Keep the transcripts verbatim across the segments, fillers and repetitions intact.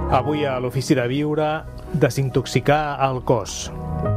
Avui a l'Ofici de Viure, desintoxicar el cos.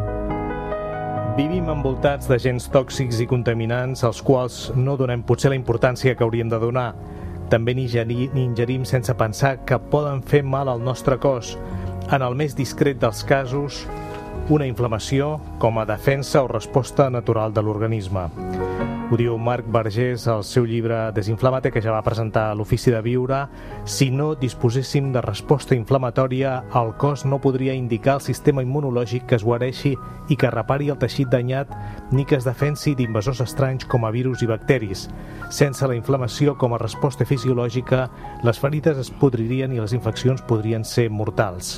Vivim envoltats d'agents tòxics i contaminants als quals no donem potser la importància que hauríem de donar. També n'ingerim sense pensar que poden fer mal al nostre cos. En el més discret dels casos, una inflamació com a defensa o resposta natural de l'organisme. Ho diu Marc Vergés al seu llibre Desinflàmate, que ja va presentar a l'Ofici de Viure. Si no disposéssim de resposta inflamatòria, el cos no podria indicar al sistema immunològic que es guareixi i que repari el teixit danyat, ni que es defensi d'invasors estranys com a virus i bacteris. Sense la inflamació com a resposta fisiològica, les ferides es podririen i les infeccions podrien ser mortals.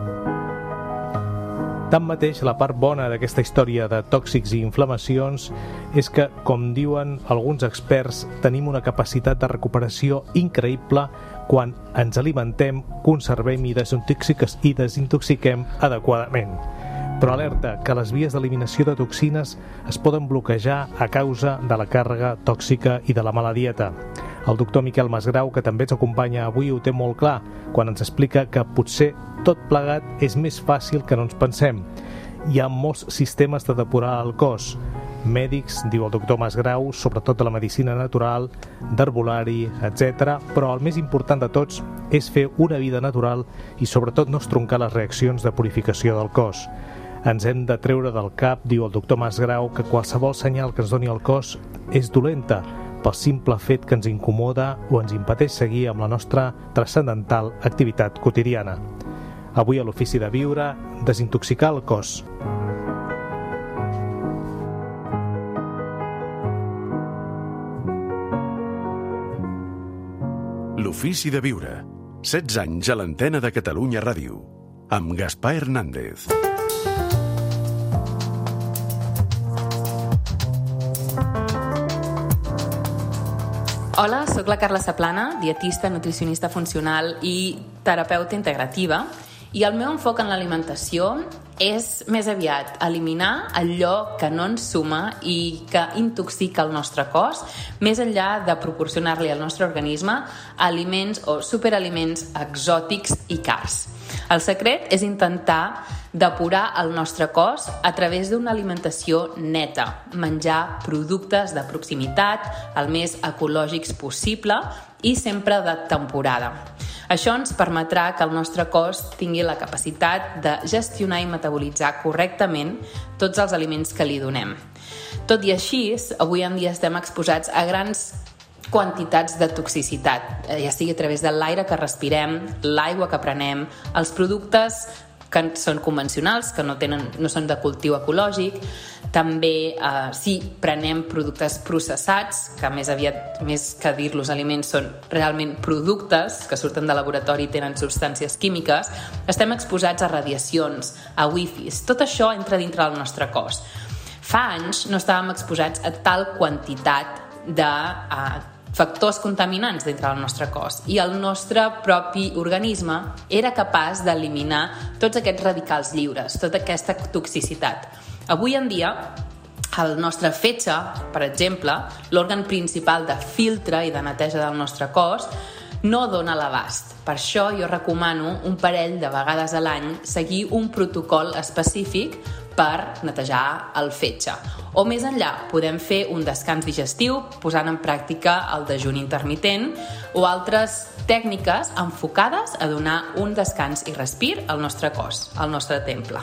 Tanmateix, la part bona d'aquesta història de tòxics i inflamacions és que, com diuen alguns experts, tenim una capacitat de recuperació increïble quan ens alimentem, conservem i desintoxiquem adequadament. Però alerta que les vies d'eliminació de toxines es poden bloquejar a causa de la càrrega tòxica i de la mala dieta. El doctor Miquel Masgrau, que també ens acompanya avui, ho té molt clar quan ens explica que potser tot plegat és més fàcil que no ens pensem. Hi ha molts sistemes de depurar el cos. Mèdics, diu el doctor Masgrau, sobretot de la medicina natural, d'herbolari, etcètera. Però el més important de tots és fer una vida natural i sobretot no estroncar les reaccions de purificació del cos. Ens hem de treure del cap, diu el doctor Masgrau, que qualsevol senyal que ens doni el cos és dolenta, pel simple fet que ens incomoda o ens impedeix seguir amb la nostra transcendental activitat quotidiana. Avui a l'Ofici de Viure, desintoxicar el cos. L'Ofici de Viure. setze anys a l'antena de Catalunya Ràdio. Amb Gaspar Hernández. Hola, sóc la Carla Saplana, dietista, nutricionista funcional i terapeuta integrativa, i el meu enfoc en l'alimentació és més aviat eliminar allò que no ens suma i que intoxica el nostre cos, més enllà de proporcionar-li al nostre organisme aliments o superaliments exòtics i cars. El secret és intentar depurar el nostre cos a través d'una alimentació neta, menjar productes de proximitat, el més ecològics possible i sempre de temporada. Això ens permetrà que el nostre cos tingui la capacitat de gestionar i metabolitzar correctament tots els aliments que li donem. Tot i així, avui en dia estem exposats a grans quantitats de toxicitat, ja sigui a través de l'aire que respirem, l'aigua que prenem, els productes que són convencionals, que no, tenen, no són de cultiu ecològic, també eh, si prenem productes processats, que més aviat, més que dir-los aliments, són realment productes que surten de laboratori i tenen substàncies químiques, estem exposats a radiacions, a wifis. Tot això entra dintre del nostre cos. Fa anys no estàvem exposats a tal quantitat de eh, factors contaminants dintre del nostre cos i el nostre propi organisme era capaç d'eliminar tots aquests radicals lliures, tota aquesta toxicitat. Avui en dia, el nostre fetge, per exemple, l'òrgan principal de filtre i de neteja del nostre cos, no dona l'abast. Per això jo recomano un parell de vegades a l'any seguir un protocol específic per netejar el fetge. O més enllà, podem fer un descans digestiu posant en pràctica el dejuni intermitent o altres tècniques enfocades a donar un descans i respir al nostre cos, al nostre temple.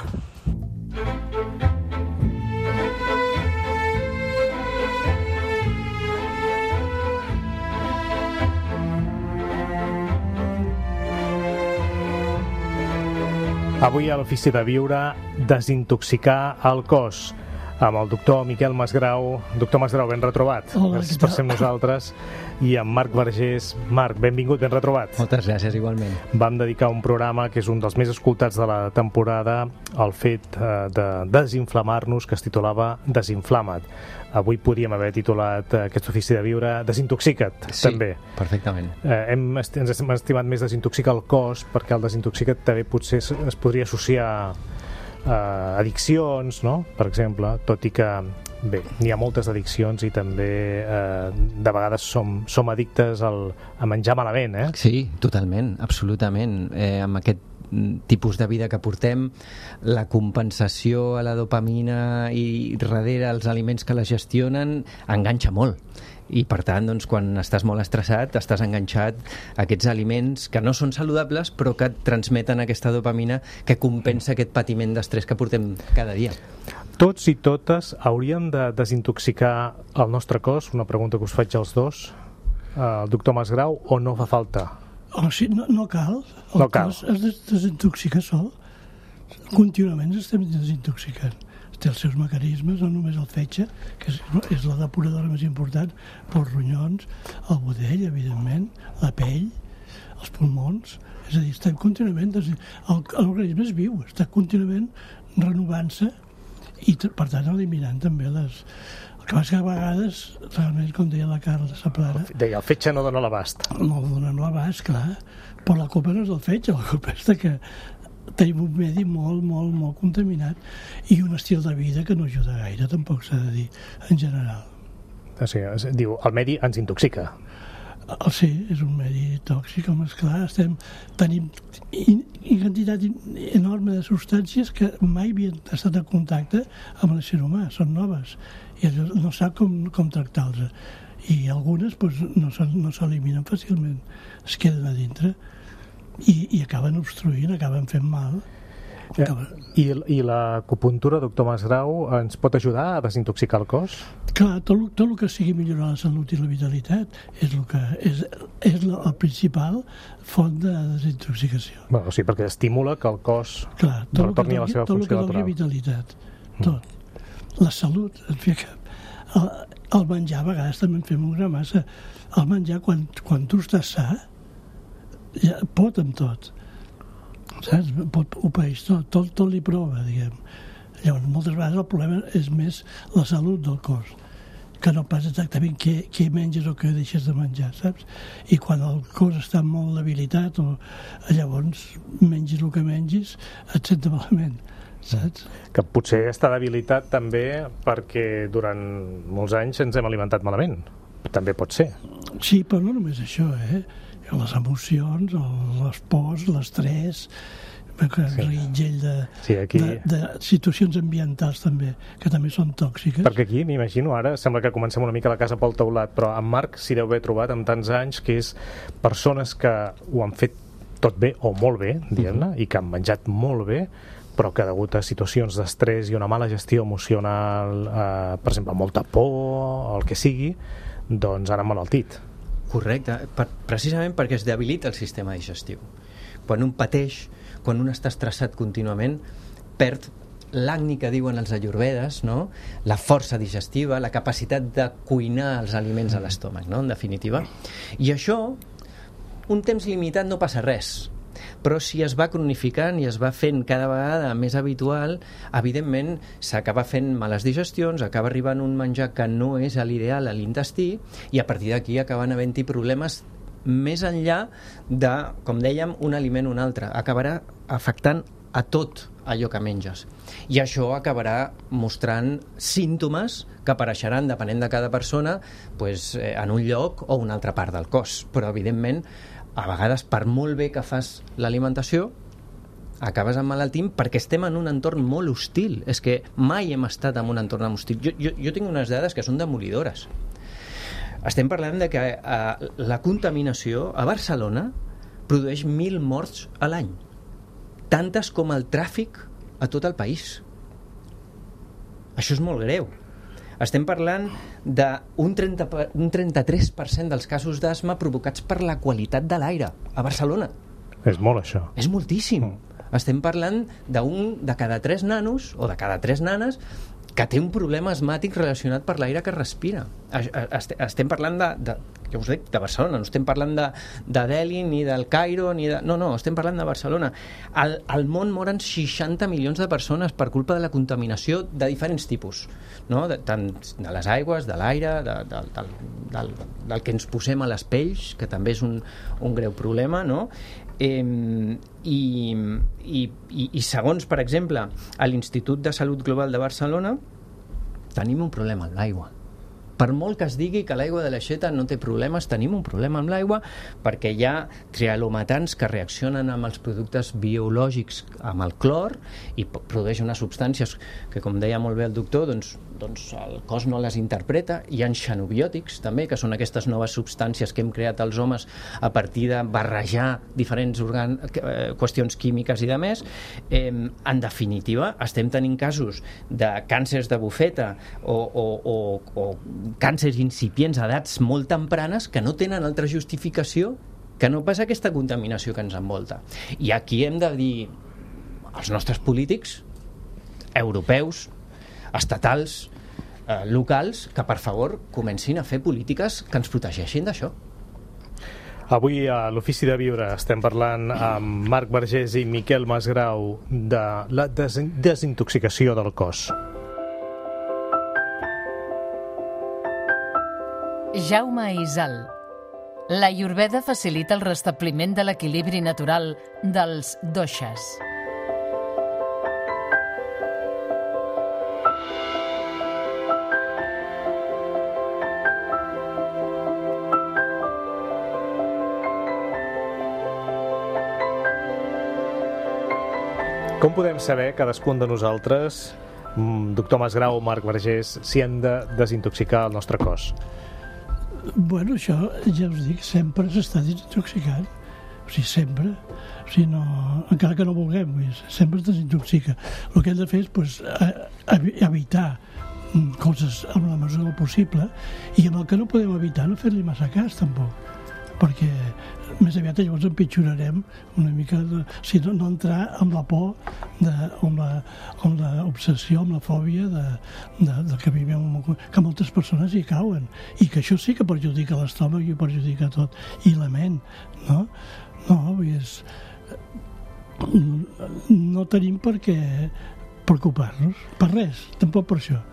Avui a l'Ofici de Viure, desintoxicar el cos, amb el doctor Miquel Masgrau. Doctor Masgrau, ben retrobat. Hola, gràcies per ser amb nosaltres. I amb Marc Vergés. Marc, benvingut, ben retrobat. Moltes gràcies, igualment. Vam dedicar un programa que és un dels més escoltats de la temporada al fet de desinflamar-nos, que es titulava Desinflama't. Avui podíem haver titulat aquest Ofici de Viure Desintoxica't, sí, també. Perfectament. Eh, hem, ens hem estimat més desintoxicar el cos, perquè el desintoxica't també potser es podria associar a addiccions, no? Per exemple, tot i que bé, n'hi ha moltes addiccions i també eh, de vegades som, som addictes al, a menjar malament, eh? Sí, totalment, absolutament. Eh, amb aquest tipus de vida que portem, la compensació a la dopamina i darrere els aliments que la gestionen enganxa molt. I per tant, doncs, quan estàs molt estressat estàs enganxat a aquests aliments que no són saludables però que et transmeten aquesta dopamina que compensa aquest patiment d'estrès que portem cada dia. Tots i totes hauríem de desintoxicar el nostre cos? Una pregunta que us faig als dos. El doctor Masgrau, o no fa falta? Oh, sí, no, no cal. El no cal. cos es desintoxica sol. Contínuament estem desintoxicant. Té els seus mecanismes, no només el fetge, que és, és la depuradora més important, però els ronyons, el budell, evidentment, la pell, els pulmons. És a dir, estem contínuament... L'organisme és viu, està contínuament renovant-se i, per tant, eliminant també les... El que passa que a vegades, realment, com deia la Carla Saplana... Deia, el fetge no dona l'abast. No dona l'abast, clar. Però la culpa no és del fetge, la culpa és que tenim un medi molt, molt, molt contaminat i un estil de vida que no ajuda gaire, tampoc s'ha de dir, en general. O sigui, diu, el medi ens intoxica. Sí, és un medi tòxic, home, esclar, estem, tenim una quantitat enorme de substàncies que mai havien estat en contacte amb l'ésser humà, són noves, i no sap com, com tractar-los. I algunes doncs, no s'eliminen fàcilment, es queden a dintre. I, i acaben obstruint, acaben fent mal. Acaben... I, I l'acupuntura, doctor Masgrau, ens pot ajudar a desintoxicar el cos? Clar, tot, tot el que sigui millorar la salut i la vitalitat és, el que, és, és la, la principal font de desintoxicació. Bueno, sí, perquè estimula que el cos Clar, tot retorni a la seva tot funció natural. Tot el que doni vitalitat, tot. Mm. La salut, en fi, el, el menjar a vegades també en fem una massa. El menjar, quan, quan tu estàs sa, ja pot amb tot, saps? Pot, obeeix tot, tot, tot li prova, diguem. Llavors, moltes vegades el problema és més la salut del cos, que no pas exactament què, què menges o què deixes de menjar, saps? I quan el cos està molt debilitat, o, llavors mengis el que mengis, et sents malament, saps? Que potser està debilitat també perquè durant molts anys ens hem alimentat malament. També pot ser. Sí, però no només això, eh? Les emocions, les pors, l'estrès, el reguitzell de, sí, aquí... de, de situacions ambientals també, que també són tòxiques. Perquè aquí, m'imagino, ara sembla que comencem una mica la casa pel teulat, però en Marc s'hi deu haver trobat amb tants anys que és persones que ho han fet tot bé o molt bé, diguem-ne, uh-huh. i que han menjat molt bé, però que degut a situacions d'estrès i una mala gestió emocional, eh, per exemple, molta por, el que sigui, doncs han emmalaltit. Correcte, per, precisament perquè es debilita el sistema digestiu. Quan un pateix, quan un està estressat contínuament, perd l'agni que diuen els ayurvedes, no? La força digestiva, la capacitat de cuinar els aliments a l'estómac, no? En definitiva. I això, un temps limitat no passa res, però si es va cronificant i es va fent cada vegada més habitual, evidentment s'acaba fent males digestions, acaba arribant un menjar que no és l'ideal a l'intestí i a partir d'aquí acaben havent-hi problemes més enllà de, com dèiem, un aliment o un altre. Acabarà afectant a tot allò que menges. I això acabarà mostrant símptomes que apareixeran, depenent de cada persona, pues, eh, en un lloc o una altra part del cos. Però, evidentment, a vegades, per molt bé que fas l'alimentació, acabes emmalaltint perquè estem en un entorn molt hostil. És que mai hem estat en un entorn hostil. Jo, jo, jo tinc unes dades que són demolidores. Estem parlant de que eh, la contaminació a Barcelona produeix mil morts a l'any. Tantes com el tràfic a tot el país. Això és molt greu. Estem parlant d'un trenta, un trenta-tres per cent dels casos d'asma provocats per la qualitat de l'aire a Barcelona. És molt, això. És moltíssim. Mm. Estem parlant d'un de cada tres nanos o de cada tres nanes que té un problema asmàtic relacionat per l'aire que respira. Estem parlant de, de, ja us dic, de Barcelona, no estem parlant de, de Delhi, ni del Cairo, ni de... No, no, estem parlant de Barcelona. Al, al món moren seixanta milions de persones per culpa de la contaminació de diferents tipus, no? De, tant de les aigües, de l'aire, de, de, del, del, del que ens posem a les pells, que també és un, un greu problema, no? Eh, i, i, i, i segons, per exemple, a l'Institut de Salut Global de Barcelona, tenim un problema amb l'aigua. Per molt que es digui que l'aigua de l'aixeta no té problemes, tenim un problema amb l'aigua perquè hi ha trialometans que reaccionen amb els productes biològics amb el clor i produeix unes substàncies que, com deia molt bé el doctor, doncs, doncs el cos no les interpreta. Hi ha xenobiòtics també, que són aquestes noves substàncies que hem creat els homes a partir de barrejar diferents organ... eh, qüestions químiques i de més. Eh, en definitiva, estem tenint casos de càncers de bufeta o, o, o, o càncers incipients a edats molt tempranes que no tenen altra justificació que no pas aquesta contaminació que ens envolta. I aquí hem de dir als nostres polítics europeus, estatals, eh, locals, que per favor comencin a fer polítiques que ens protegeixin d'això. Avui a l'Ofici de Viure estem parlant amb Marc Vergés i Miquel Masgrau de la des desintoxicació del cos. Jaume Isal. La Ayurveda facilita el restabliment de l'equilibri natural dels doshas. Com podem saber, cadascun de nosaltres, doctor Masgrau o Marc Vergés, si hem de desintoxicar el nostre cos? Bueno, això ja us dic, sempre s'està desintoxicant. O sigui, sempre. O sigui, no, encara que no vulguem, sempre es desintoxica. El que hem de fer és pues, evitar coses amb la mesura del possible i amb el que no podem evitar no fer-li massa cas, tampoc. Perquè més aviat llavors empitjorarem una mica, de, si no, no entrar amb la por, de, amb l'obsessió, amb la fòbia de, de, de que vivim, que moltes persones hi cauen, i que això sí que perjudica l'estómac i perjudica tot, i la ment, no? No, és, no tenim per què preocupar-nos, per res, tampoc per això.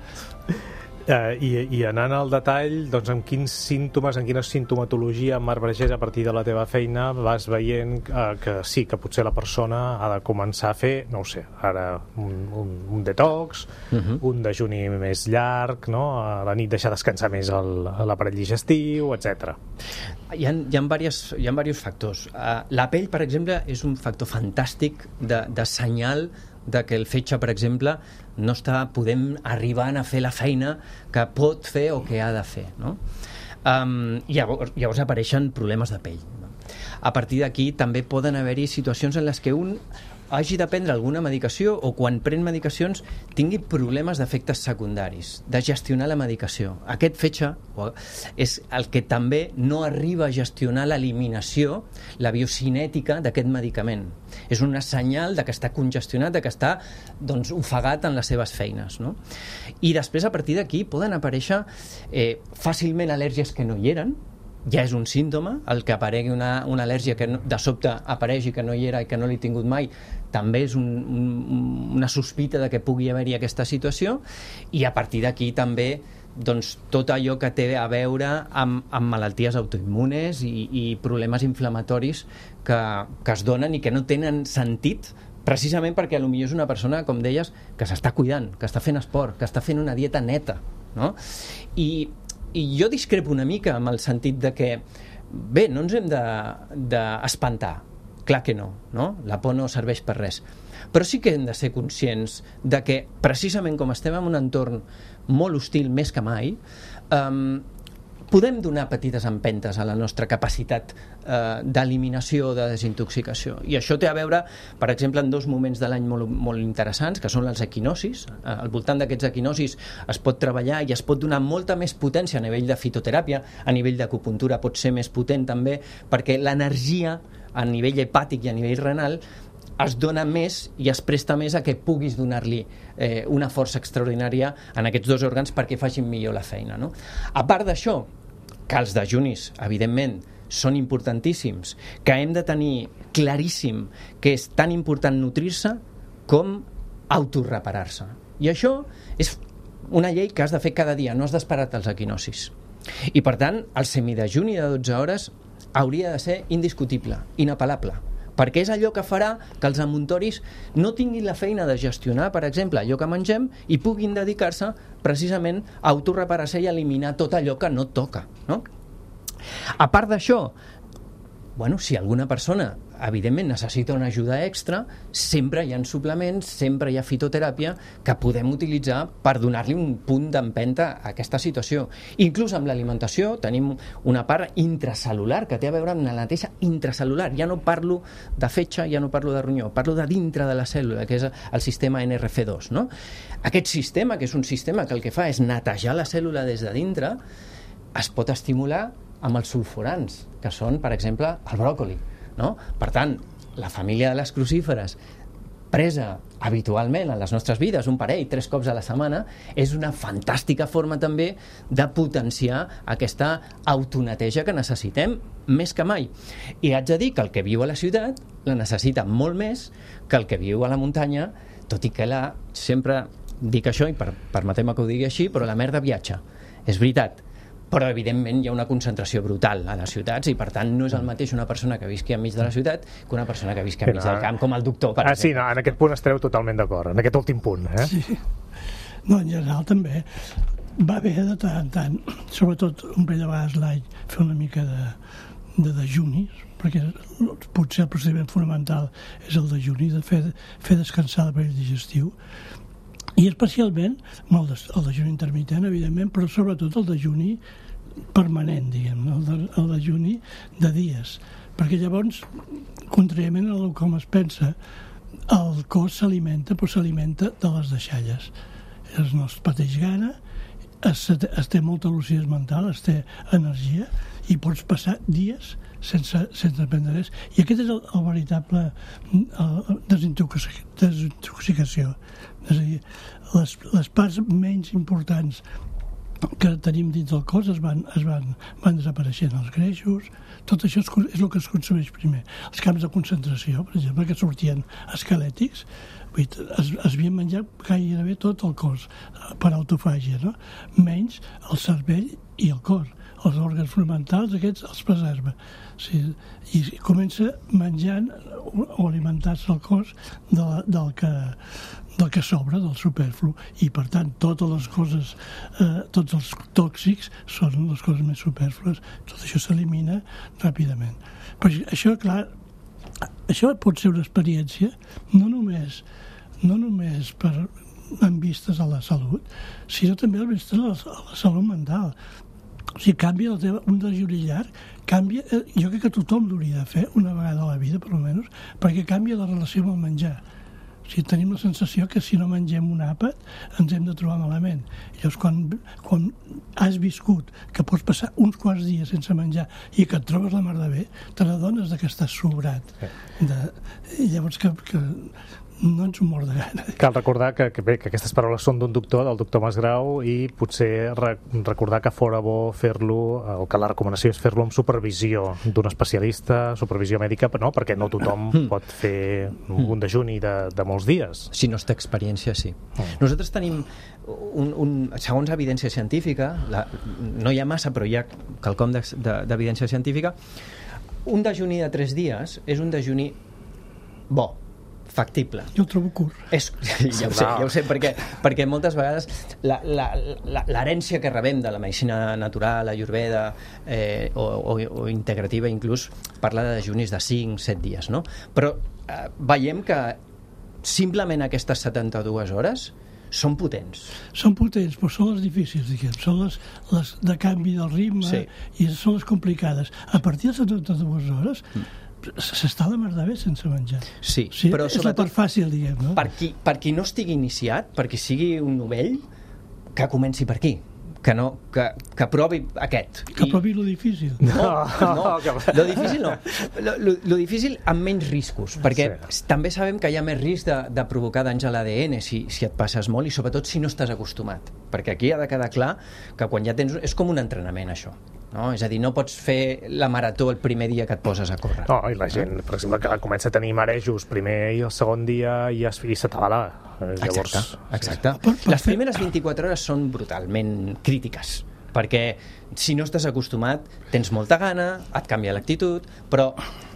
Uh, i, i anant al detall, doncs amb quins símptomes, en quina sintomatologia, Marc Vergés, a partir de la teva feina vas veient uh, que sí, que potser la persona ha de començar a fer, no ho sé, ara un, un, un detox, uh-huh. un dejuni més llarg, no? A la nit deixar descansar més l'aparell digestiu, etcètera. Hi ha, hi ha, diversos, hi ha diversos factors. Uh, la pell, per exemple, és un factor fantàstic de, de senyal de que el fetge, per exemple, no està podent arribar a fer la feina que pot fer o que ha de fer, no? Um, llavors, llavors apareixen problemes de pell, no? A partir d'aquí també poden haver-hi situacions en les que un hagi de prendre alguna medicació o quan pren medicacions tingui problemes d'efectes secundaris, de gestionar la medicació. Aquest fetge és el que també no arriba a gestionar l'eliminació, la biocinètica d'aquest medicament. És un senyal de que està congestionat, de que està doncs, ofegat en les seves feines, no? I després, a partir d'aquí, poden aparèixer eh, fàcilment al·lèrgies que no hi eren. Ja és un símptoma, el que aparegui una, una al·lèrgia que no, de sobte apareix i que no hi era i que no l'he tingut mai, també és un, un, una sospita de que pugui haver-hi aquesta situació, i a partir d'aquí també doncs, tot allò que té a veure amb, amb malalties autoimmunes i, i problemes inflamatoris que, que es donen i que no tenen sentit, precisament perquè potser és una persona, com deies, que s'està cuidant, que està fent esport, que està fent una dieta neta, no? I I jo discrepo una mica amb el sentit de que, bé, no ens hem d'espantar. De, Clar que no, no? La por no serveix per res. Però sí que hem de ser conscients de que, precisament com estem en un entorn molt hostil més que mai, um, podem donar petites empentes a la nostra capacitat eh, d'eliminació, de desintoxicació. I això té a veure, per exemple, en dos moments de l'any molt, molt interessants, que són els equinocis. Eh, al voltant d'aquests equinocis es pot treballar i es pot donar molta més potència a nivell de fitoteràpia, a nivell d'acupuntura pot ser més potent també, perquè l'energia a nivell hepàtic i a nivell renal es dona més i es presta més a que puguis donar-li eh, una força extraordinària en aquests dos òrgans perquè facin millor la feina, no? A part d'això, que els dejunis, evidentment, són importantíssims, que hem de tenir claríssim que és tan important nutrir-se com autorreparar-se. I això és una llei que has de fer cada dia, no has d'esperar els equinocis. I, per tant, el semidejuni de dotze hores hauria de ser indiscutible, inapel·lable, perquè és allò que farà que els amuntoris no tinguin la feina de gestionar, per exemple, allò que mengem i puguin dedicar-se precisament a autorreparar-se i eliminar tot allò que no toca, no? A part d'això, bueno, si alguna persona evidentment necessita una ajuda extra, sempre hi ha suplements, sempre hi ha fitoteràpia que podem utilitzar per donar-li un punt d'empenta a aquesta situació. Inclús amb l'alimentació tenim una part intracel·lular que té a veure amb la neteja intracel·lular. Ja no parlo de fetge, ja no parlo de ronyó, parlo de dintre de la cèl·lula, que és el sistema N R F dos, no? Aquest sistema, que és un sistema que el que fa és netejar la cèl·lula des de dintre, es pot estimular amb els sulfurants, que són, per exemple, el bròcoli, no? Per tant, la família de les crucíferes presa habitualment en les nostres vides, un parell, tres cops a la setmana, és una fantàstica forma també de potenciar aquesta autoneteja que necessitem més que mai. I haig de dir que el que viu a la ciutat la necessita molt més que el que viu a la muntanya, tot i que la, sempre dic això, i per, permeteu-me que ho digui així, però la merda viatja. És veritat. Però evidentment hi ha una concentració brutal a les ciutats i per tant no és el mateix una persona que visqui enmig de la ciutat que una persona que visqui enmig del camp, com el doctor, per ah, exemple. Sí, no, en aquest punt estareu totalment d'acord, en aquest últim punt, eh? Sí. No, en general també va bé de tant en tant, sobretot un parell de vegades l'any, fer una mica de, de dejunis, perquè potser el procediment fonamental és el dejuni, de fer, fer descansar l'aparell digestiu, i especialment el, de, el dejuni intermitent, evidentment, però sobretot el dejuni permanent, diguem, no? el, de, el dejuni de dies, perquè llavors, contràriament a com es pensa, el cos s'alimenta, però s'alimenta de les deixalles. Es no es pateix gana, es, es té molta lucidesa mental, es té energia, i pots passar dies sense, sense prendre res. I aquest és el, el veritable el, desintoxic, desintoxicació. És a dir, les, les parts menys importants que tenim dins del cos es van, es van, van desapareixent, els greixos, tot això és, és el que es consumeix primer. Els camps de concentració, per exemple, que sortien esquelètics, es, es havien menjat gairebé tot el cos per autofàgia, no? Menys el cervell i el cor. Els òrgans fonamentals, aquests els preserva. Sí, i comença menjant o alimentar-se el cos de la, del que, del que sobra, del superflu, i per tant totes les coses, eh, tots els tòxics són les coses més superflues. Tot això s'elimina ràpidament. Però això, clar, això pot ser una experiència no només, no només per, amb vistes a la salut, sinó també amb vistes a la, a la salut mental. O sigui, canvia el tema, un dejuni llarg, canvia, jo crec que tothom l'hauria de fer una vegada a la vida, per almenys, perquè canvia la relació amb el menjar. O sigui, tenim la sensació que si no mengem un àpat ens hem de trobar malament. Llavors, quan, quan has viscut que pots passar uns quants dies sense menjar i que et trobes la mar de bé, te n'adones que estàs sobrat. De, i llavors que, que no ens ho mor de gana. Cal recordar que, que, bé, que aquestes paraules són d'un doctor, del doctor Masgrau, i potser re, recordar que fora bo fer-lo, o que la recomanació és fer-lo amb supervisió d'un especialista, supervisió mèdica, no? Perquè no tothom pot fer un dejuni de, de molts dies. Si no es té experiència, sí. Mm. Nosaltres tenim, un, un, segons evidència científica, la, no hi ha massa, però hi ha quelcom d'evidència científica, un dejuni de tres dies és un dejuni bo, factible. Jo el trobo curt. És, ja ho sé, ja ho sé, perquè, perquè moltes vegades l'herència que rebem de la medicina natural, ayurveda eh, o, o, o integrativa inclús, parla de dejunis de cinc set dies, no? Però eh, veiem que simplement aquestes setanta-dues hores són potents. Són potents, però són les difícils, diguem. Són les, les de canvi del ritme, sí. I són les complicades. A partir de setanta-dues hores mm. s'està la mar de bé sense menjar. Sí, sí, però és la part fàcil, diguem, no? Per qui, per qui no estigui iniciat, per qui sigui un novell, que comenci per aquí. Que, no, que, que provi aquest. Que I... provi lo difícil. No, no, lo difícil no. Lo, lo, lo difícil amb menys riscos, perquè sí. També sabem que hi ha més risc de, de provocar danys a l'A D N si, si et passes molt i sobretot si no estàs acostumat. Perquè aquí ha de quedar clar que quan ja tens... És com un entrenament, això. No? És a dir, no pots fer la marató el primer dia que et poses a córrer. No, i la gent, per exemple, que comença a tenir marejos primer i el segon dia i, es, i s'atabala. Llavors, exacte, exacte. Sí, sí. Les primeres vint-i-quatre hores són brutalment crítiques, perquè si no estàs acostumat tens molta gana, et canvia l'actitud, però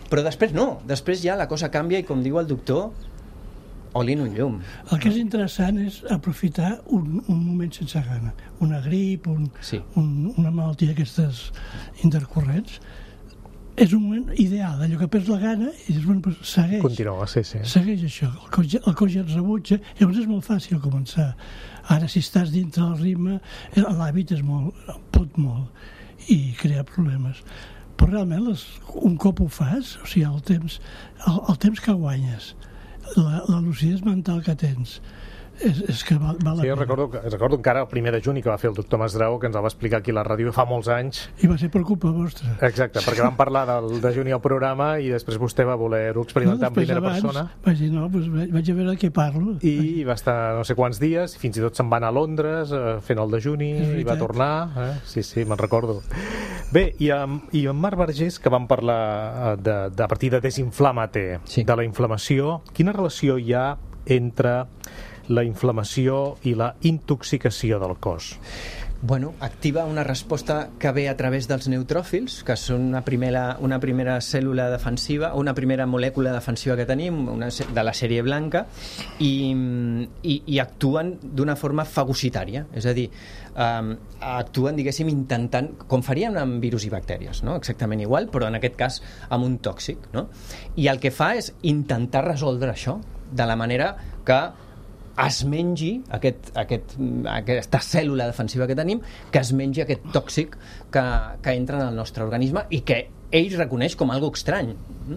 Però després no, després ja la cosa canvia i com diu el doctor, olint un llum. El que és interessant és aprofitar un, un moment sense gana, una grip, un, sí. un, una malaltia d'aquestes intercorrents. És un moment ideal, allò que perds la gana i dius, bueno, pues segueix. Continua, sí, sí. Segueix això, el cos, ja, el cos ja et rebutja, llavors és molt fàcil començar. Ara, si estàs dintre del ritme, l'hàbit és molt, pot molt i crear problemes. Però realment, les, un cop ho fas, o sigui, el temps, el, el temps que guanyes, la, la lucidesa mental que tens, és, és que val, val sí, la jo recordo, recordo encara el primer de juny que va fer el doctor Masdrau, que ens el va explicar aquí a la ràdio fa molts anys. I va ser per culpa vostra. Exacte, perquè vam parlar del de juny al programa i després vostè va voler-ho experimentar no, en primera abans, persona. Vaig dir, no, doncs vaig a veure de què parlo. I va estar no sé quants dies, fins i tot se'n va anar a Londres eh, fent el dejuni i va tornar. Eh? Sí, sí, me'n recordo. Bé, i amb, i amb Marc Vergés, que vam parlar de, de, a partir de Desinflama-te, sí. de la inflamació, quina relació hi ha entre la inflamació i la intoxicació del cos? Bueno, activa una resposta que ve a través dels neutròfils, que són una primera, una primera cèl·lula defensiva, una primera molècula defensiva que tenim, una, de la sèrie blanca, i, i, i actuen d'una forma fagocitària, és a dir, um, actuen, diguéssim, intentant, com farien amb virus i bactèries, no? Exactament igual, però en aquest cas amb un tòxic, no? I el que fa és intentar resoldre això de la manera que es mengi aquest, aquest, aquesta cèl·lula defensiva que tenim, que es mengi aquest tòxic que, que entra en el nostre organisme i que ell reconeix com algo estrany.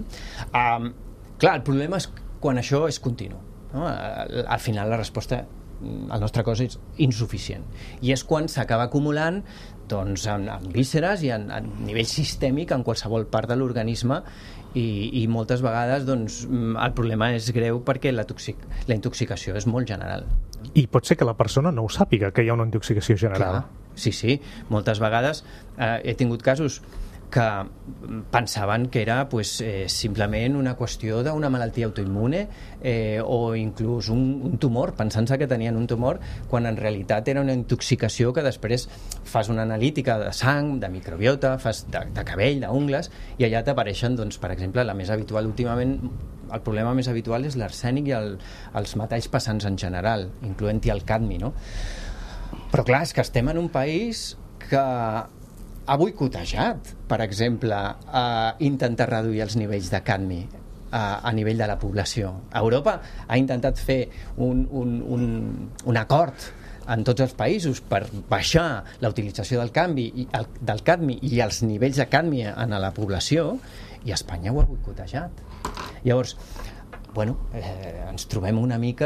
Um, clar, el problema és quan això és continu, no? Al, al final la resposta al nostre cos és insuficient i és quan s'acaba acumulant doncs, en, en vísceres i en, en nivell sistèmic en qualsevol part de l'organisme. I, i moltes vegades doncs, el problema és greu perquè la, toxic, la intoxicació és molt general. I pot ser que la persona no ho sàpiga, que hi ha una intoxicació general. Clar, sí, sí. Moltes vegades eh, he tingut casos que pensaven que era pues, eh, simplement una qüestió d'una malaltia autoimmune eh, o inclús un, un tumor, pensant-se que tenien un tumor, quan en realitat era una intoxicació que després fas una analítica de sang, de microbiota, fas de, de cabell, d'ungles, i allà t'apareixen, doncs, per exemple, la més habitual últimament, el problema més habitual és l'arsènic i el, els metalls pesants en general, incloent-hi el cadmi, no? Però clar, és que estem en un país que ha boicotejat, per exemple, a intentar reduir els nivells de cadmi a, a nivell de la població. Europa ha intentat fer un, un, un, un acord en tots els països per baixar la utilització del, canvi, el, del cadmi i els nivells de cadmi en la població, i Espanya ho ha boicotejat. Llavors, bueno, eh, ens trobem una mica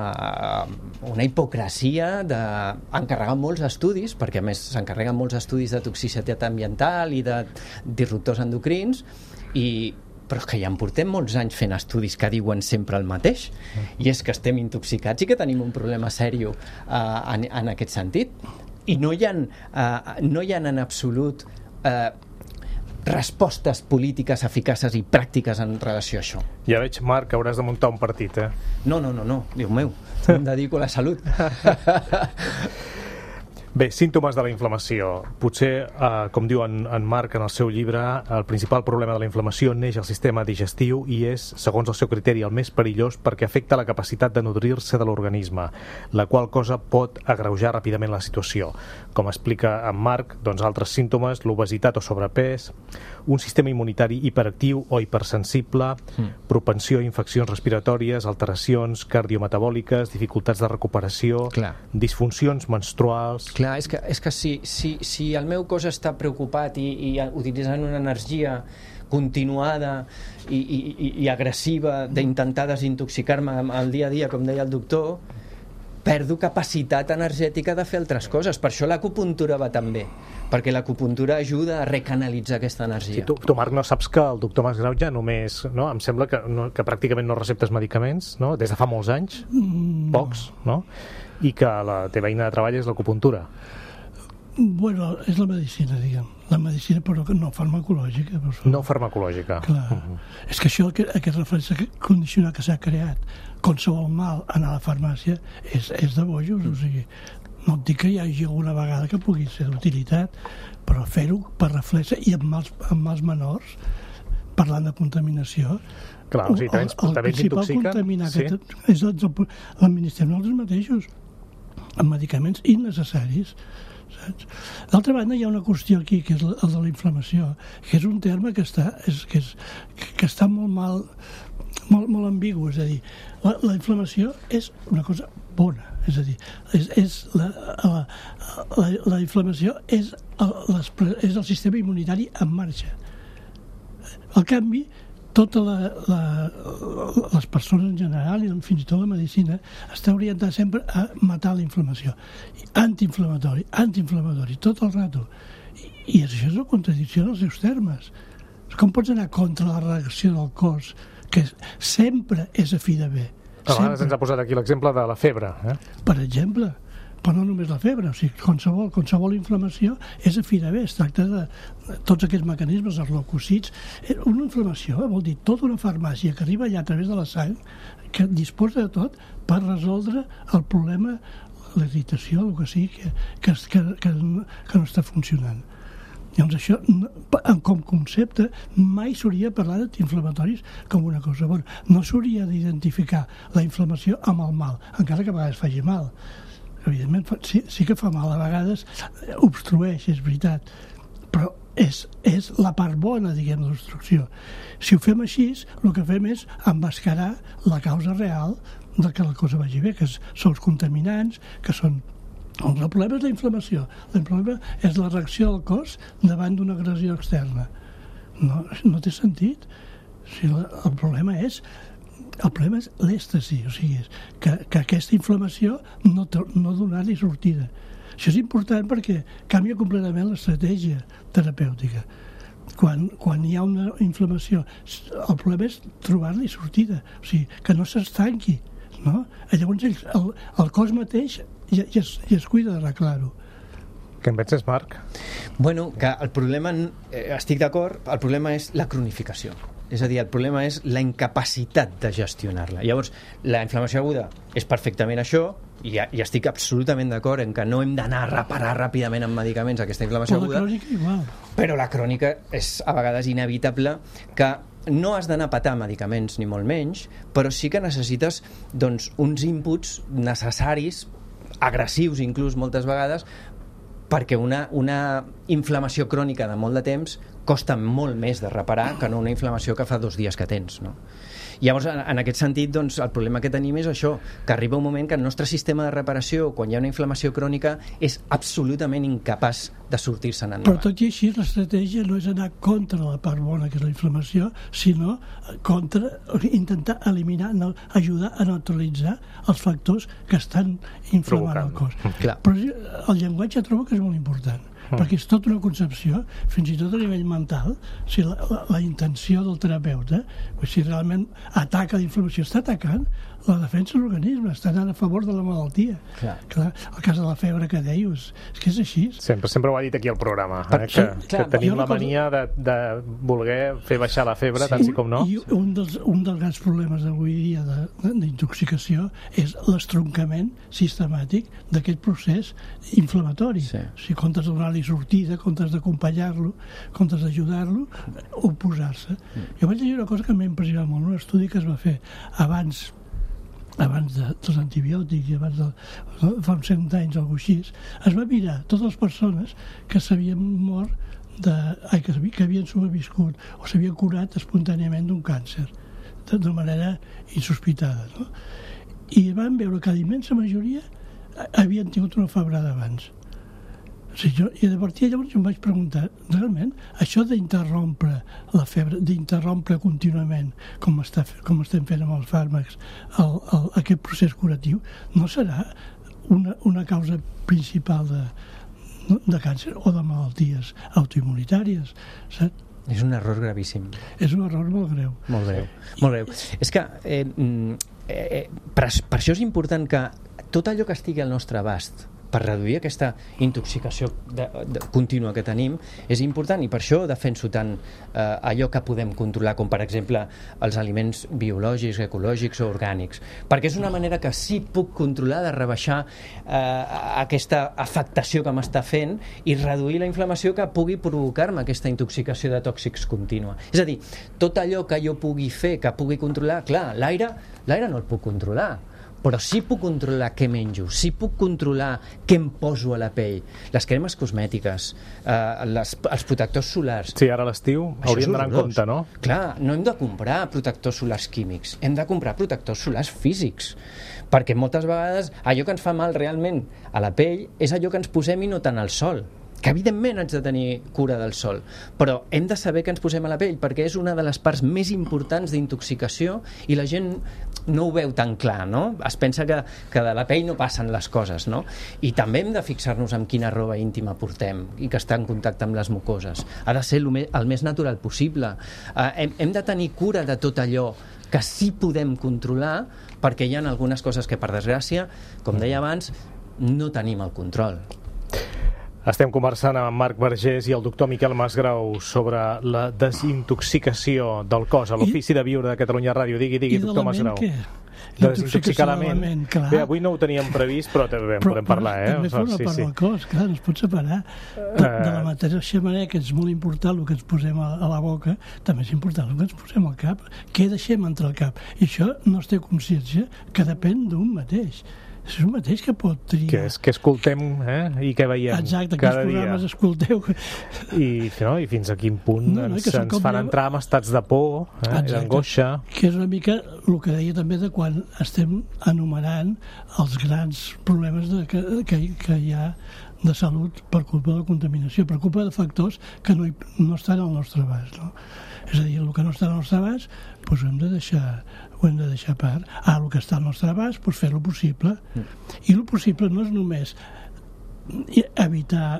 eh, una hipocresia d'encarregar molts estudis, perquè a més s'encarreguen molts estudis de toxicitat ambiental i de disruptors endocrins, i, però que ja en portem molts anys fent estudis que diuen sempre el mateix, i és que estem intoxicats i que tenim un problema sèrio eh, en, en aquest sentit. I no hi ha, eh, no hi ha en absolut eh, respostes polítiques eficaces i pràctiques en relació a això. Ja veig, Marc, que hauràs de muntar un partit, eh? No, no, no, no, Déu meu, em dedico a la salut. Bé, símptomes de la inflamació. Potser, eh, com diu en, en Marc en el seu llibre, el principal problema de la inflamació neix al sistema digestiu i és, segons el seu criteri, el més perillós perquè afecta la capacitat de nodrir-se de l'organisme, la qual cosa pot agreujar ràpidament la situació. Com explica en Marc, doncs altres símptomes, l'obesitat o sobrepès, un sistema immunitari hiperactiu o hipersensible, mm. propensió a infeccions respiratòries, alteracions cardiometabòliques, dificultats de recuperació, Clar. disfuncions menstruals... Clar, és que, és que si, si, si el meu cos està preocupat i, i utilitzant una energia continuada i, i, i agressiva d'intentar desintoxicar-me al dia a dia, com deia el doctor, perdo capacitat energètica de fer altres coses. Per això l'acupuntura va tan bé, perquè l'acupuntura ajuda a recanalitzar aquesta energia. Sí, tu, tu, Marc, no saps que el doctor Masdrau ja només... No? Em sembla que, no, que pràcticament no receptes medicaments, no? Des de fa molts anys, Mm. pocs, no? I que la teva eina de treball és l'acupuntura. Bueno, és la medicina, diguem. La medicina, però no farmacològica. Per favor. No farmacològica. Clar. Mhm. És que això, aquest referència condicional que s'ha creat, qualsevol mal anar a la farmàcia, és, és de bojos. Mm. O sigui, no et dic que hi hagi alguna vegada que pugui ser d'utilitat, però fer-ho per reflex i amb mals, amb mals menors parlant de contaminació, clar, o sigui, també, ens, el, també el principal contaminar sí. és l'administrem nosaltres mateixos amb medicaments innecessaris, saps? D'altra banda, hi ha una qüestió aquí, que és el de la inflamació, que és un terme que està, és, que és, que està molt mal, molt, molt ambigu, és a dir, la, la inflamació és una cosa bona, és a dir, és, és la, la, la, la inflamació és el, les, és el sistema immunitari en marxa. Al canvi, tota la, la, les persones en general i fins i tot la medicina està orientada sempre a matar la inflamació. Antiinflamatori, antiinflamatori, tot el rato. I, i això és una contradicció en els seus termes. Com pots anar contra la reacció del cos, que sempre és a fi de bé? A vegades ens ha posat aquí l'exemple de la febre. Eh? Per exemple, però no només la febre, o sigui, qualsevol, qualsevol inflamació és a fi de bé, es tracta de tots aquests mecanismes, els leucòcits. Una inflamació vol dir tota una farmàcia que arriba allà a través de la sang, que disposa de tot per resoldre el problema, la irritació, el que sigui, que, que, que, que, que no està funcionant. Llavors això, com concepte, mai s'hauria de parlar d'antiinflamatoris com una cosa bona. No s'hauria d'identificar la inflamació amb el mal, encara que a vegades faci mal. Evidentment, sí, sí que fa mal, a vegades obstrueix, és veritat, però és, és la part bona, diguem, de l'obstrucció. Si ho fem així, el que fem és emmascarar la causa real de que la cosa vagi bé, que són els contaminants, que són... El problema és la inflamació, el problema és la reacció del cos davant d'una agressió externa. No, no té sentit. O sigui, el problema és el problema és l'èxtasi, o sigui, que, que aquesta inflamació no, no donar-li sortida. Això és important perquè canvia completament l'estratègia terapèutica. Quan, quan hi ha una inflamació, el problema és trobar-li sortida, o sigui, que no s'estanqui, no? Llavors el, el, el cos mateix ja, ja, es, ja es cuida d'arreglar-ho. Què en penses, Marc? Bueno, que el problema, eh, estic d'acord, el problema és la cronificació. És a dir, el problema és la incapacitat de gestionar-la. Llavors, la inflamació aguda és perfectament això, i, i estic absolutament d'acord en que no hem d'anar a reparar ràpidament amb medicaments aquesta inflamació però aguda. La crònica, igual. Però la crònica és a vegades inevitable, que no has d'anar a patar medicaments ni molt menys, però sí que necessites doncs, uns inputs necessaris, agressius inclús moltes vegades, perquè una, una inflamació crònica de molt de temps costa molt més de reparar que no una inflamació que fa dos dies que tens, no? Llavors, en, en aquest sentit, doncs, el problema que tenim és això, que arriba un moment que el nostre sistema de reparació, quan hi ha una inflamació crònica, és absolutament incapaç de sortir-se'n endavant. Però tot i així, l'estratègia no és anar contra la part bona, que és la inflamació, sinó contra, intentar eliminar, no, ajudar a neutralitzar els factors que estan inflamant el cos. Clar. Però el llenguatge trobo que és molt important, mm. perquè és tota una concepció, fins i tot a nivell mental, si la, la, la intenció del terapeuta, si realment ataca la inflamació, està atacant la defensa de l'organisme, està anant a favor de la malaltia. Clar. Clar, el cas de la febre que deius, és que és així. Sempre, sempre ho ha dit aquí al programa, eh? Per, que, clar, que tenim la mania de, de voler fer baixar la febre, sí, tant sí com no. I un dels, un dels grans problemes d'avui dia d'intoxicació és l'estroncament sistemàtic d'aquest procés inflamatori. Sí. O sigui, comptes de donar-li sortida, comptes d'acompanyar-lo, comptes d'ajudar-lo, oposar-se. Mm. Jo vaig dir una cosa que m'ha impressionat molt, un estudi que es va fer abans abans de, dels antibiòtics i abans de, fa uns cent anys o alguna cosa així, es va mirar totes les persones que s'havien mort de, ai, que, que havien sobreviscut o s'havien curat espontàniament d'un càncer de, de manera insospitada, no? I van veure que la immensa majoria havien tingut una febrada abans. O sigui, jo, i a partir de llavors jo em vaig preguntar, realment, això d'interrompre la febre, d'interrompre contínuament, com, està, com estem fent amb els fàrmacs, el, el, aquest procés curatiu, no serà una, una causa principal de, de càncer o de malalties autoimmunitàries, saps? És un error gravíssim. És un error molt greu. Molt greu. Molt greu. És que eh, eh, per, per això és important que tot allò que estigui al nostre abast per reduir aquesta intoxicació de, de, contínua que tenim és important, i per això defenso tant eh, allò que podem controlar, com per exemple els aliments biològics, ecològics o orgànics, perquè és una manera que sí puc controlar de rebaixar eh, aquesta afectació que m'està fent i reduir la inflamació que pugui provocar-me aquesta intoxicació de tòxics contínua. És a dir, tot allò que jo pugui fer, que pugui controlar, clar, l'aire l'aire no el puc controlar, però sí puc controlar què menjo, sí puc controlar què em poso a la pell, les cremes cosmètiques, eh, les, els protectors solars. Sí, ara a l'estiu hauríem d'anar en compte, no? Clar, no hem de comprar protectors solars químics, hem de comprar protectors solars físics, perquè moltes vegades allò que ens fa mal realment a la pell és allò que ens posem i no tant al sol, que evidentment haig de tenir cura del sol, però hem de saber què ens posem a la pell, perquè és una de les parts més importants d'intoxicació i la gent no ho veu tan clar, no? Es pensa que, que de la pell no passen les coses, no? I també hem de fixar-nos en quina roba íntima portem i que està en contacte amb les mucoses. Ha de ser el més, el més natural possible. Eh, hem, hem de tenir cura de tot allò que sí podem controlar, perquè hi ha algunes coses que, per desgràcia, com deia abans, no tenim el control. Estem conversant amb Marc Vergés i el doctor Miquel Masgrau sobre la desintoxicació del cos a l'Ofici de Viure de Catalunya Ràdio. Digui, digui, doctor Masgrau. Què? De desintoxicar la ment. Bé, avui no ho teníem previst, però també en podem parlar, eh? També forma part del cos, clar, no es pot separar. De, de la mateixa manera que és molt important el que ens posem a, a la boca, també és important el que ens posem al cap. Què deixem entre el cap? I això no es té consciència que depèn d'un mateix. És el mateix que pot triar. Que és que escoltem, eh? I que veiem Exacte, cada quins programes dia. Escolteu. I, no, I fins a quin punt no, no, ens, ens fan entrar en estats de por, eh? I d'angoixa. Que és una mica el que deia també de quan estem enumerant els grans problemes de, que, que, que hi ha de salut per culpa de la contaminació, per culpa de factors que no, hi, no estan al nostre abast, no? És a dir, el que no està al nostre abast, doncs ho hem de deixar, ho hem de deixar a part. Ah, el que està al nostre abast, doncs fer-lo possible. Mm. I el possible no és només evitar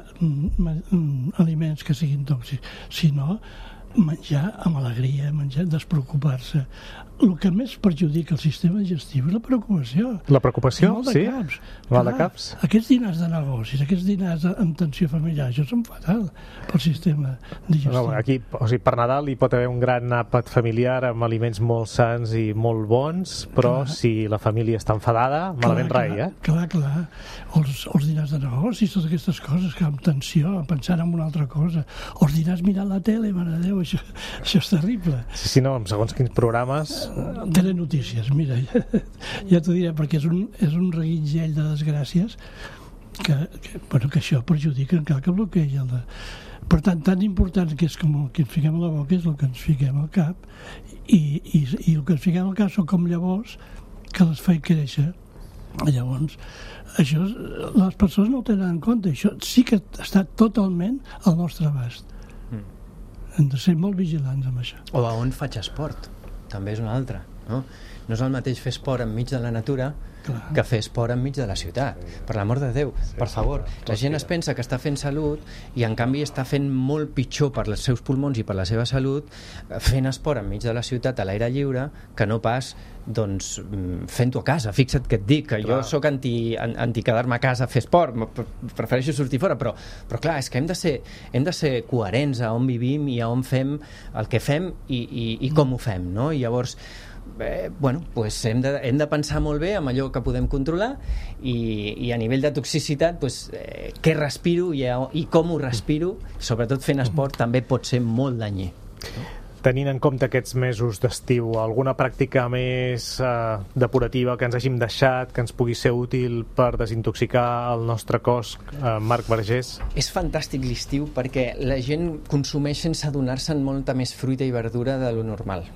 mm, aliments que siguin tòxics, sinó menjar amb alegria, menjar, despreocupar-se. El que més perjudica el sistema digestiu és la preocupació. La preocupació, mal de sí? Caps. Mal de caps. Aquests dinars de negocis, aquests dinars amb tensió familiar, això són fatal pel sistema digestiu. No, aquí, o sigui, per Nadal hi pot haver un gran àpat familiar amb aliments molt sants i molt bons, però clar, si la família està enfadada, malament clar, rai, eh? Clar, clar. Els, els dinars de negocis, totes aquestes coses, que amb tensió, pensant en una altra cosa. Els dinars mirant la tele, mare de Déu, això, això és terrible. Sí, sí, no, segons quins programes... Telenotícies, mira, ja, ja t'ho diré, perquè és un, és un reguitzell de desgràcies que, que, bueno, que això perjudica encara que bloqueja. De... Per tant, tan important que és com el que ens fiquem a la boca és el que ens fiquem al cap, i, i, i el que ens fiquem al cap són com llavors que les fa créixer. Llavors, això, les persones no ho tenen en compte, això sí que està totalment al nostre abast. Mm. Hem de ser molt vigilants amb això. O a on faig esport, també és una altra, no? No és el mateix fer esport enmig de la natura, clar, que fer esport enmig de la ciutat. Per l'amor de Déu, sí, per favor. Sí, la gent es pensa que està fent salut i en canvi està fent molt pitjor per als seus pulmons i per la seva salut fent esport enmig de la ciutat a l'aire lliure que no pas doncs, fent-ho a casa. Fixa't que et dic que clar, jo sóc anti, anti quedar-me a casa a fer esport, prefereixo sortir fora, però, però clar, és que hem de ser, hem de ser coherents a on vivim i a on fem el que fem i, i, i com ho fem, no? I llavors Eh, bueno, pues hem, de, hem de pensar molt bé amb allò que podem controlar i, i a nivell de toxicitat pues, eh, què respiro i, i com ho respiro, sobretot fent esport també pot ser molt danyer, no? Tenint en compte aquests mesos d'estiu, alguna pràctica més eh, depurativa que ens hàgim deixat, que ens pugui ser útil per desintoxicar el nostre cos, eh, Marc Vergés? És fantàstic l'estiu perquè la gent consumeix sense adonar-se'n molta més fruita i verdura de lo normal.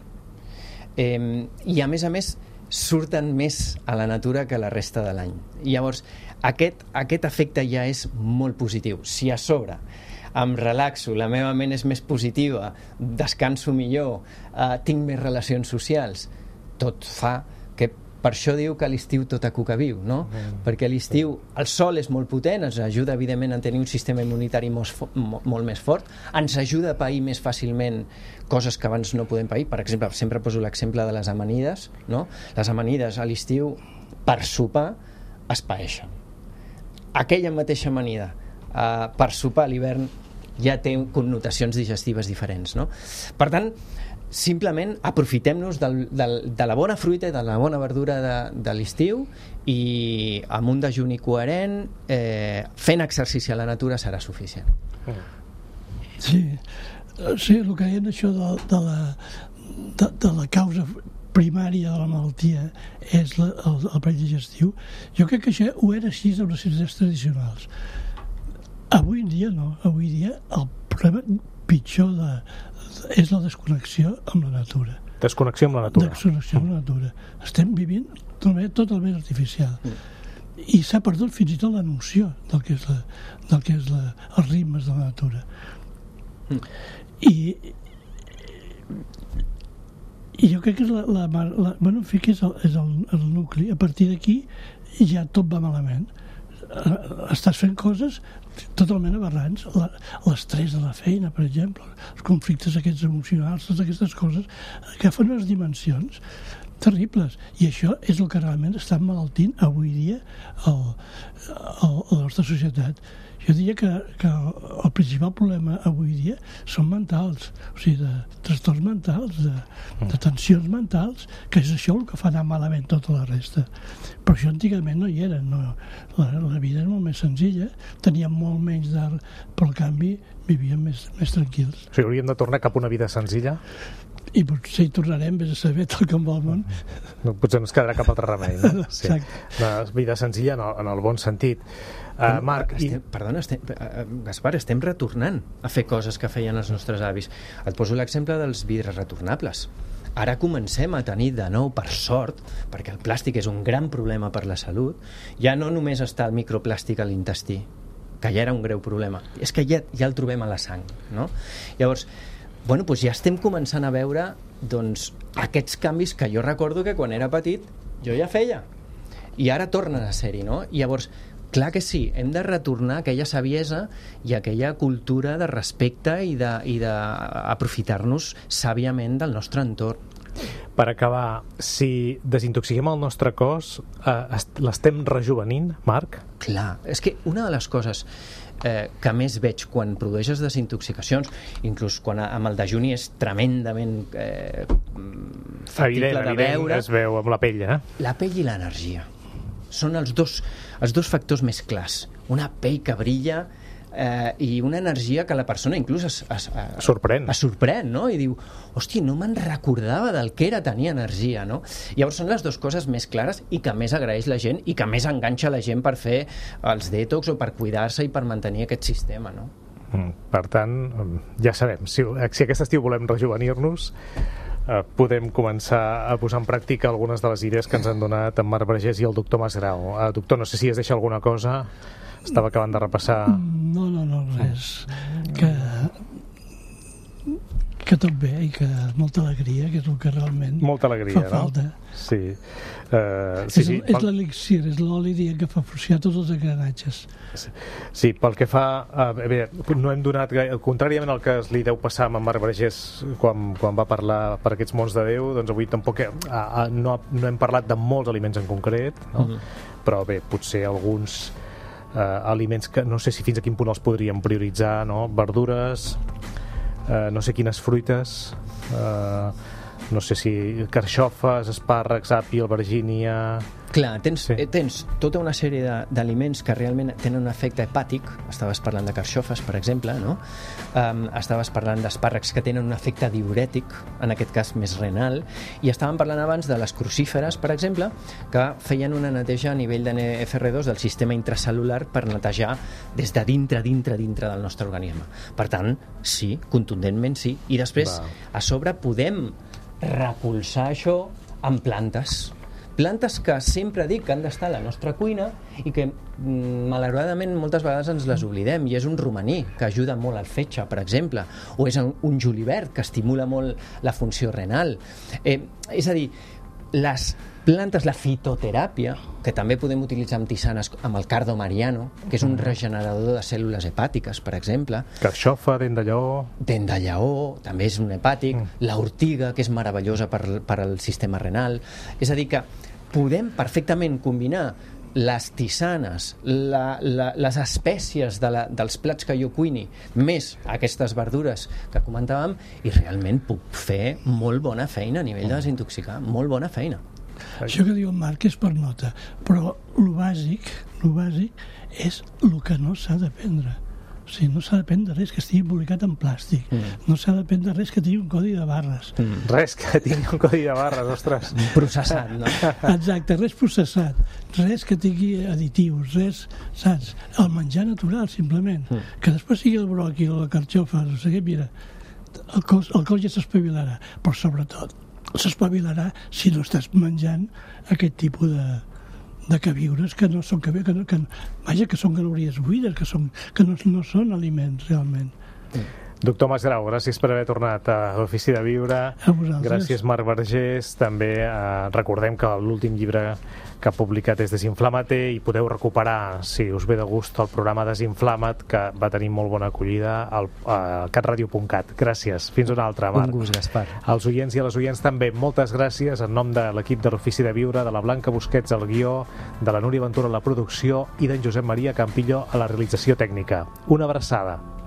Eh, i a més a més surten més a la natura que la resta de l'any. Llavors aquest, aquest efecte ja és molt positiu. Si a sobre em relaxo, la meva ment és més positiva, descanso millor, eh, tinc més relacions socials, tot fa que per això diu que a l'estiu tot a cuca viu, no? Mm. Perquè a l'estiu el sol és molt potent, ens ajuda evidentment a tenir un sistema immunitari molt, molt més fort, ens ajuda a pair més fàcilment coses que abans no podem pair. Per exemple, sempre poso l'exemple de les amanides, no? Les amanides a l'estiu per sopar es paeixen. aquella mateixa amanida uh, per sopar a l'hivern ja té connotacions digestives diferents, no? Per tant, simplement aprofitem-nos del, del, de la bona fruita i de la bona verdura de, de l'estiu, i amb un dejuni coherent, eh, fent exercici a la natura serà suficient. Sí, sí, el que deien això de, de, la, de, de la causa primària de la malaltia és la, el, el aparell digestiu. Jo crec que això ho era així amb les ciències tradicionals. Avui en dia no, avui dia el problema pitjor de, és la desconnexió amb la natura. Desconnexió amb la natura. Desconnexió amb la natura. Estem vivint d'una manera totalment artificial. Mm. I s'ha perdut fins i tot la noció del que és, la, del que és la, els ritmes de la natura. Mm. I, I jo crec que és la, la, la, bueno, en fi, que és, el, és el, el nucli. A partir d'aquí ja tot va malament. Estàs fent coses totalment aberrants, l'estrès de la feina, per exemple, els conflictes aquests emocionals, totes aquestes coses que fan unes dimensions terribles, i això és el que realment està emmalaltint avui dia el, el, la nostra societat. Jo diria que, que el principal problema avui dia són mentals, o sigui, de trastorns mentals, de, de tensions mentals, que és això el que fa anar malament tota la resta. Però això antigament no hi era, no. La, la vida és molt més senzilla, teníem molt menys d'art, però en canvi vivíem més, més tranquils. O sigui, hauríem de tornar cap a una vida senzilla? I potser hi tornarem, vés a saber tal com va el món. No, potser no es quedarà cap altre remei, no? Sí. Exacte. Una vida senzilla en el, en el bon sentit. Uh, Marc, estem, i... perdona, estem, uh, Gaspar, estem retornant a fer coses que feien els nostres avis. Et poso l'exemple dels vidres retornables. Ara comencem a tenir de nou, per sort, perquè el plàstic és un gran problema per la salut, ja no només està el microplàstic a l'intestí, que ja era un greu problema, és que ja, ja el trobem a la sang, no? Llavors, bueno, doncs ja estem començant a veure doncs, aquests canvis que jo recordo que quan era petit jo ja feia, i ara tornen a ser-hi, no? I llavors, clar que sí, hem de retornar aquella saviesa i aquella cultura de respecte i d'aprofitar-nos sàviament del nostre entorn. Per acabar, si desintoxiquem el nostre cos, eh, l'estem rejuvenint, Marc? Clar, és que una de les coses eh, que més veig quan produeixes desintoxicacions, inclús quan amb el dejuni és tremendament eh, factible evident, de evident, veure, es veu amb la pell, eh? la pell i l'energia són els dos, els dos factors més clars. Una pell que brilla eh, i una energia que la persona inclús es, es, es, sorprèn. es sorprèn, no? I diu, hòstia, no me'n recordava del que era tenir energia, no? Llavors són les dues coses més clares i que més agraeix la gent i que més enganxa la gent per fer els detox o per cuidar-se i per mantenir aquest sistema, no? Mm, per tant, ja sabem, si, si aquest estiu volem rejuvenir-nos, eh, podem començar a posar en pràctica algunes de les idees que ens han donat en Marc Vergés i el doctor Masgrau. Eh, doctor, no sé si es deixa alguna cosa, estava acabant de repassar... No, no, no, res. Que, que tot bé i que molta alegria, que és el que realment molta alegria, fa falta. No? Sí. Uh, sí, és sí, és l'elixir, és l'oli que fa funcionar tots els engranatges. Sí, sí, pel que fa... Uh, bé, no hem donat gaire... Contràriament al que li deu passar amb en Marc Vergés quan, quan va parlar per aquests mons de Déu, doncs avui tampoc he, uh, uh, no, no hem parlat de molts aliments en concret, no? Mm-hmm. Però bé, potser alguns uh, aliments que no sé si fins a quin punt els podríem prioritzar, no? Verdures, uh, no sé quines fruites... Uh, no sé si carxofes, espàrrecs, àpil, albergínia... Clar, tens, sí. tens tota una sèrie d'aliments que realment tenen un efecte hepàtic. Estaves parlant de carxofes, per exemple, no? Um, estaves parlant d'espàrrecs que tenen un efecte diürètic, en aquest cas més renal, i estàvem parlant abans de les crucíferes, per exemple, que feien una neteja a nivell de N F R dos del sistema intracel·lular per netejar des de dintre, dintre, dintre del nostre organisme. Per tant, sí, contundentment sí. I després, Va. a sobre, podem recolzar això amb plantes. Plantes que sempre dic que han d'estar a la nostra cuina i que malauradament moltes vegades ens les oblidem, i és un romaní que ajuda molt al fetge, per exemple, o és un julivert que estimula molt la funció renal. Eh, és a dir, les plantes, la fitoteràpia, que també podem utilitzar amb tisanes, amb el cardo mariano, que és un regenerador de cèl·lules hepàtiques, per exemple. Carxofa, dent de lleó... Dent de lleó, també és un hepàtic. Mm. L'ortiga, que és meravellosa per, per al sistema renal. És a dir, que podem perfectament combinar les tisanes, la, la, les espècies de la, dels plats que jo cuini, més aquestes verdures que comentàvem, i realment puc fer molt bona feina a nivell de desintoxicar, molt bona feina. Això que diu el Marc és per nota, però el bàsic, el bàsic és el que no s'ha de prendre. O sigui, no s'ha de prendre res que estigui publicat en plàstic, mm. no s'ha de prendre res que tingui un codi de barres. Mm. Res que tingui un codi de barres, ostres. Processat, no? Exacte, res processat, res que tingui additius, res, saps? El menjar natural, simplement. Mm. Que després sigui el broqui o la carxofa, no sé què, mira, el cos, el cos ja s'espavilarà, però sobretot s'espavilarà si no estàs menjant aquest tipus de de queviures que no són que, que, no, que, vaja, que són calories buides, que, són, que no, no són aliments realment. Doctor Masgrau, gràcies per haver tornat a l'Ofici de Viure. A vosaltres. Gràcies, Marc Vergés. També eh, recordem que l'últim llibre que ha publicat és Desinflama't i podeu recuperar, si us ve de gust, el programa Desinflama't, que va tenir molt bona acollida al, al catradio punt cat. Gràcies. Fins una altra, Marc. Un gust, Gaspar. Als oients i a les oients també, moltes gràcies en nom de l'equip de l'Ofici de Viure, de la Blanca Busquets al guió, de la Núria Ventura a la producció i d'en Josep Maria Campillo a la realització tècnica. Una abraçada.